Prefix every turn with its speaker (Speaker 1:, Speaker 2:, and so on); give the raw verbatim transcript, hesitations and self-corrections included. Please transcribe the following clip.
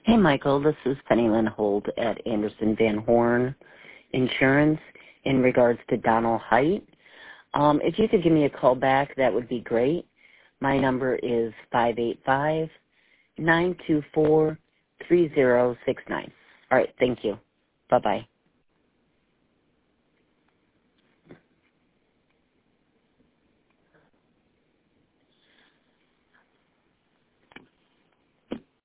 Speaker 1: Hey, Michael. This is Penny Lynn Holt at Anderson Van Horn Insurance in regards to Donald Height. Um, if you could give me a call back, that would be great. My number is five eight five, nine two four, three zero six nine. All right. Thank you. Bye-bye.